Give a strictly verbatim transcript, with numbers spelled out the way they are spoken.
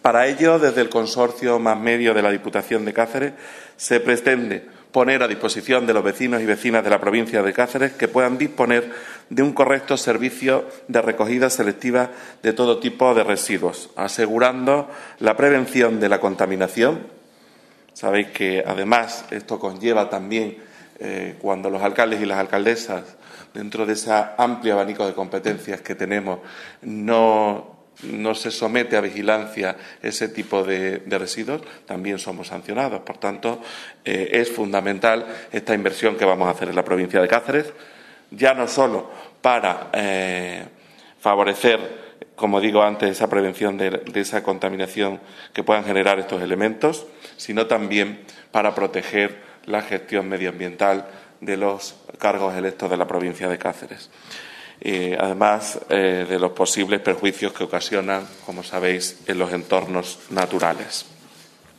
Para ello, desde el Consorcio Más Medio de la Diputación de Cáceres, se pretende poner a disposición de los vecinos y vecinas de la provincia de Cáceres que puedan disponer de un correcto servicio de recogida selectiva de todo tipo de residuos, asegurando la prevención de la contaminación. Sabéis que, además, esto conlleva también, eh, cuando los alcaldes y las alcaldesas, dentro de ese amplio abanico de competencias que tenemos, no no se somete a vigilancia ese tipo de, de residuos, también somos sancionados. Por tanto, eh, es fundamental esta inversión que vamos a hacer en la provincia de Cáceres, ya no solo para eh, favorecer, como digo antes, esa prevención de, de esa contaminación que puedan generar estos elementos, sino también para proteger la gestión medioambiental de los cargos electos de la provincia de Cáceres. Eh, además eh, de los posibles perjuicios que ocasionan, como sabéis, en los entornos naturales.